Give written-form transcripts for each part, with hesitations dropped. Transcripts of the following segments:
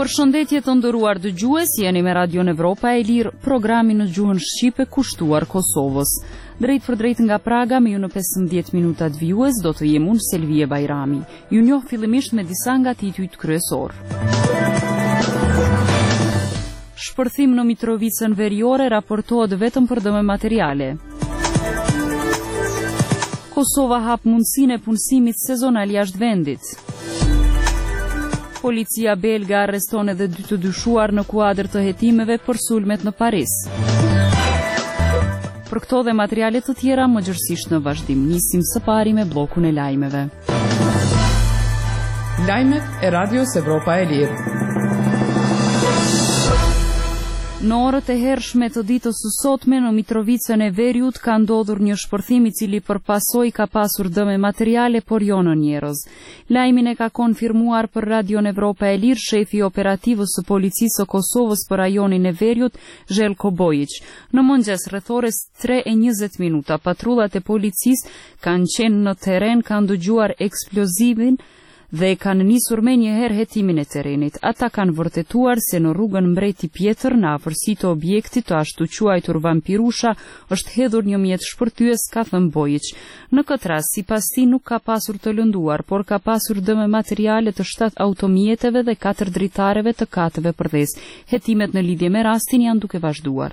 Përshëndetje të nderuar dëgjues, jeni me Radion Evropa e Lirë, programi në gjuhën shqipe kushtuar Kosovës. Drejt për drejt nga Praga, me ju në 15 minutat vijues, do të jem unë Selvie Bajrami. Ju njoh fillimisht me disa nga titujt kryesor. Shpërthim në Mitrovicën Veriore raportohet vetëm për dëme materiale. Kosova hap mundësinë e punësimit sezonal jashtë vendit. Policia belga arreston edhe 2 të dyshuar në kuadër të hetimeve për sulmet në Paris. Për këto dhe materiale të tjera më gjërësisht në vazhdim, nisim së pari me bllokun e lajmeve. Lajmet e Radios Evropa e Lirë. Në orët e hershme të ditës së sotme në Mitrovicën e Veriut ka ndodhur një shpërthim i cili për pasojë ka pasur dëme materiale por jo në njerëz. Lajmin e ka konfirmuar për Radion Evropa e Lirë shefi operativës së policisë së Kosovës për rajonin e Veriut, Željko Bojić. Në mëngjes rreth orës 3:20 minuta patrullat e policisë kanë qenë në terren, kanë dëgjuar eksplozivin dhe kanë nisur me njëherë hetimin e terrenit. Ata kanë vërtetuar se në rrugën Mbreti Pjetër, në afërsi të objektit të ashtu quajtur Vampirusha, është hedhur një mjet shpërtyes, ka thënë Bojić. Në këtë rast, sipas tij, nuk ka pasur të lënduar, por ka pasur dëme materiale të 7 automjeteve dhe 4 dritareve të katëve përdhes. Hetimet në lidhje me rastin janë duke vazhduar.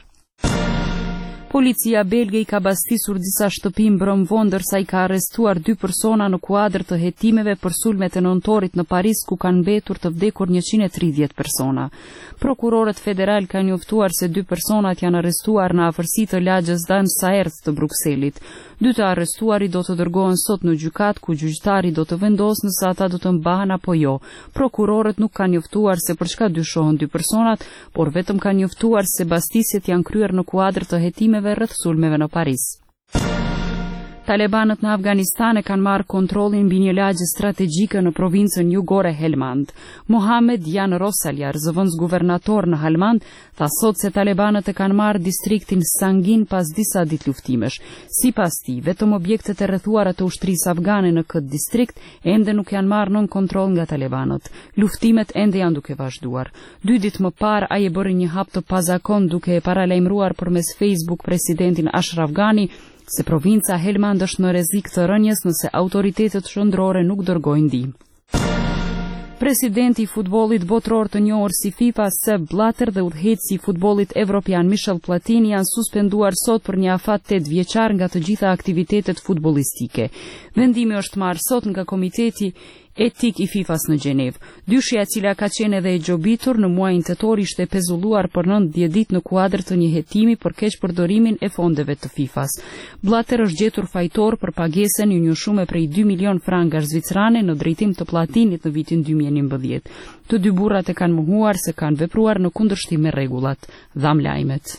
Policia belge i ka bastisur disa shtëpi mbrëm vonë, ndërsa i ka arrestuar 2 persona në kuadër të hetimeve për sulmet e nëntorit në Paris, ku kanë mbetur të vdekur 130 persona. Prokurorët federal kanë njoftuar se 2 personat janë arrestuar në afërsi të lagjës Dan Saert të Brukselit. 2 të arrestuari do të dërgohen sot në gjykat, ku gjyqtari do të vendosë nëse ata do të mbahen apo jo. Prokurorët nuk kanë njoftuar se për çka dyshohen 2 personat, por vetëm kanë njoftuar se bastisjet janë kryer në kuadër të hetimeve rreth sulmeve në Paris. Talibanët në Afganistan e kanë marrë kontrollin mbi një lagje strategjike në provincën jugore Helmand. Mohamed Jan Rosaljar, zëvendës guvernator në Helmand, tha sot se talibanët e kanë marrë distriktin Sangin pas disa ditë luftimesh. Sipas tij, vetëm objektet e rrethuara të ushtrisë afgane në këtë distrikt ende nuk janë marrë nën kontroll nga talibanët. Luftimet ende janë duke vazhduar. 2 ditë më parë ai e bëri një hap të pazakon duke e paralajmëruar përmes Facebook presidentin Ashraf Ghani se provinca Helmand është në rrezik të rënjes nëse autoritetet shëndrore nuk dërgojnë ndihmë. Presidenti i futbollit botror të njohur si FIFA, Sepp Blatter, dhe udhëheqësi i futbollit evropian Michel Platini janë suspenduar sot për një afat 8 vjeçar nga të gjitha aktivitetet futbollistike. Vendimi është marrë sot nga Komiteti Etik i FIFA-s në Gjenevë. Dyshja e cila ka qenë edhe e gjobitur në muajin tetor ishte pezulluar për 90 ditë në kuadër të një hetimi për keqpërdorimin e fondeve të FIFA-s. Blatter është gjetur fajtor për pagesën i një shume prej 2 milion frangash zvicrane në drejtim të Platinit në vitin 2011. Të 2 burrat e kanë mohuar se kanë vepruar në kundërshtim me rregullat. Dham lajmet.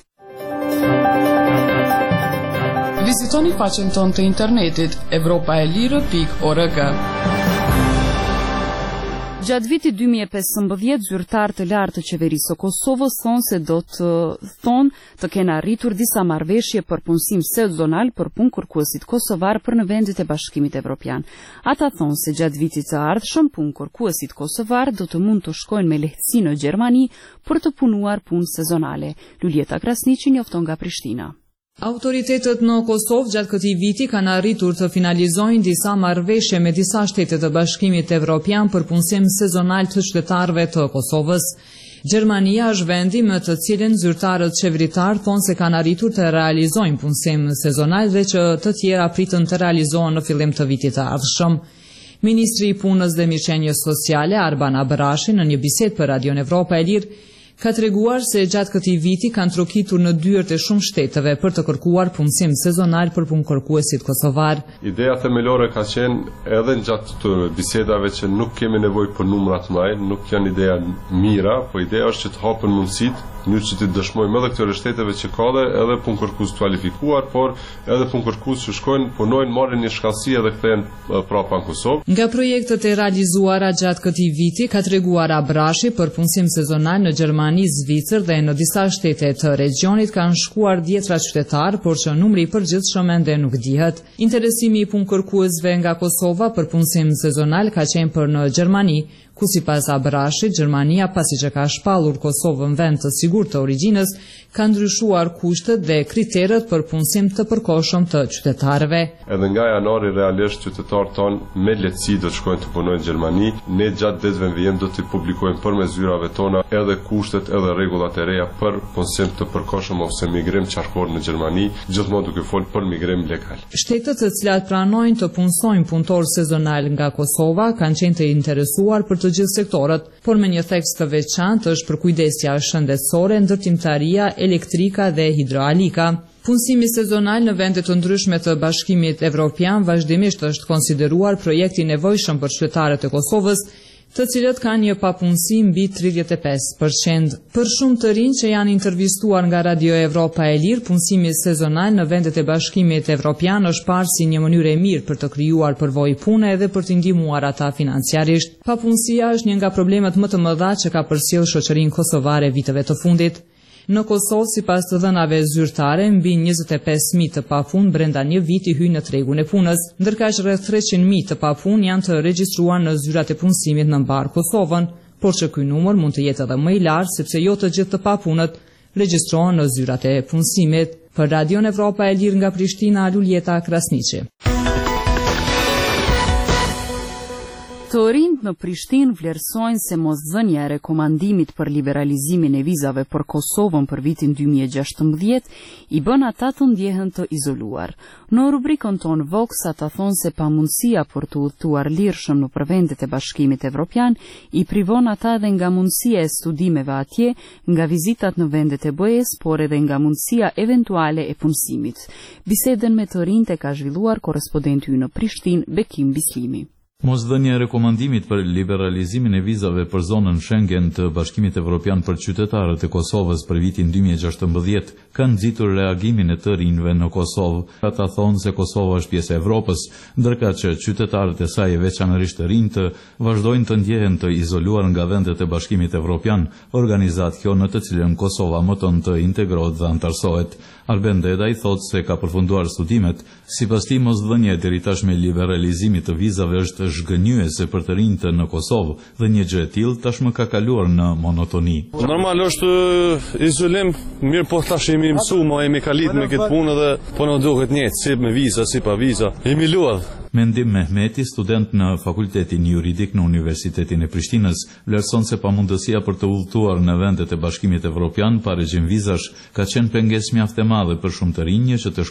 Vizitoni faqen tonë të internetit europaelire.org. Gjatë vitit 2015, zyrtarë të lartë të qeverisë së Kosovës thonë se do të kenë arritur disa marrëveshje për punësim sezonal për punëkërkuesit kosovar për në vendet e Bashkimit Evropian. Ata thonë se gjatë vitit të ardhshëm punëkërkuesit kosovar do të mund të shkojnë me lehtësi në Gjermani për të punuar punë sezonale. Luljeta Krasniqi njofton nga Prishtina. Autoritetet në Kosovë gjatë këtij viti kanë arritur të finalizojnë disa marrëveshje me disa shtete të Bashkimit Evropian për punësim sezonal të qytetarëve të Kosovës. Gjermania është vendi me të cilin zyrtarët qeveritar thonë se kanë arritur të realizojnë punësim sezonal dhe që të tjera pritën të realizohen në fillim të vitit të ardhshëm. Ministri i Punës dhe Mirëqenies Sociale Arban Abrashi në një bisedë për Radion Evropa e Lirë ka treguar se gjatë këtij viti kanë trokitur në dyert e shumë shteteve për të kërkuar punësim sezonal për punëkërkuesit kosovar. Ideja themelore ka qenë edhe gjatë të bisedave që nuk kemi nevojë për numrat më, nuk janë ideja mira, po ideja është që të hapen mundësitë një që të dëshmojmë edhe këtyre shteteve që ka dhe edhe punëkërkues kvalifikuar, por edhe punëkërkues që shkojnë, punojnë, marrin një shkallësi edhe kthehen prapa në Kosovë. Nga projektet e realizuara gjatë këtij viti ka treguar Abrashi për punësim sezonal në Gjermani, Zvicër dhe në disa shtete të regionit kanë shkuar dhjetra qytetar, por që numri i përgjithshëm ende nuk dihet. Interesimi i punëkërkuesve nga Kosova për punësim sezonal ka qenë për në Gjermani, ku sipas Abrashit, Gjermania, pasi që ka shpallur Kosovën vend të sigurt të origjinës, ka ndryshuar kushtet dhe kriteret për punësim të përkohshëm të qytetarëve. Edhe nga janari realisht qytetarët tonë me lehtësi do të shkojnë të punojnë në Gjermani. Ne gjatë ditëve në vijim do të publikojmë përmes zyrave tona edhe kushtet edhe rregullat e reja për punësim të përkohshëm ose migrim qarkor në Gjermani, gjithmonë duke folur për migrim legal. Shtetet të cilat pranojnë të punësojnë punëtor sezonal nga Kosova kanë qenë të interesuar për të gjithë sektorët, por me një theks të veçantë është për kujdesja shëndetësore, ndërtimtaria, elektrika dhe hidraulika. Punësimi sezonal në vende të ndryshme të Bashkimit Evropian vazhdimisht është konsideruar projekt i nevojshëm për qytetarët e Kosovës, të cilët kanë një papunësi mbi 35%. Për shumë të rinj që janë intervistuar nga Radio Evropa e Lirë, punësimi sezonal në vendet e Bashkimit Evropian është parë si një mënyrë e mirë për të krijuar përvojë pune edhe për të ndihmuar ata financiarisht. Papunësia është një nga problemet më të mëdha që ka përcjell shoqërinë kosovare viteve të fundit. Në Kosovë, sipas të dhënave zyrtare, mbi 25.000 të papunë brenda një viti hyjnë në tregun e punës, ndërkaq rreth 300.000 të papunë janë të regjistruar në zyrat e punësimit në mbar Kosovën, por që ky numër mund të jetë edhe më i lartë sepse jo të gjithë të papunët regjistrohen në zyrat e punësimit. Për Radion Evropa e Lirë nga Prishtina, Luljeta Krasniqi. Të rinjt në Prishtinë vlerësojnë se mosdhënia e rekomandimit për liberalizimin e vizave për Kosovën për vitin 2016 i bën ata të ndjehen të izoluar. Në rubrikën tonë Vox ata thonë se pamundësia për të udhëtuar lirshëm në vendet e Bashkimit Evropian i privon ata edhe nga mundësia e studimeve atje, nga vizitat në vendet e BE-s, por edhe nga mundësia eventuale e punësimit. Bisedën me të rinjt e ka zhvilluar korrespondenti ynë në Prishtinë, Bekim Bislimi. Mosdhënia e rekomandimit për liberalizimin e vizave për zonën Schengen të Bashkimit Evropian për qytetarët e Kosovës për vitin 2016 ka nxitur reagimin e të rinjve në Kosovë. Ata thonë se Kosova është pjesë e Evropës, ndërka që qytetarët e saj, veçanërisht të rinj, vazhdojnë të ndjehen të izoluar nga vendet e Bashkimit Evropian, organizatë kjo në të cilën Kosova mëton të integrohet dhe antarësohet. Arben Dedaj thotë se ka përfunduar studimet, sipas tij mosdhënia deri tash me liberalizimit të vizave është zhgënjyese për të rinjtë në Kosovë dhe një gjë e tillë tashmë ka kaluar në monotoni. Normal është izolim, mirë po tash jemi mësuar, jemi kalit me këtë punë dhe po na duhet njëjtë, si me viza, si pa viza. Jemi luaj. Mendim Mehmeti, student në Fakultetin Juridik në Universitetin e Prishtinës, vlerëson se pamundësia për të udhëtuar në vendet e Bashkimit Evropian pa regjim vizash ka qenë pengesë mjaft e madhe për shumë të rinj që të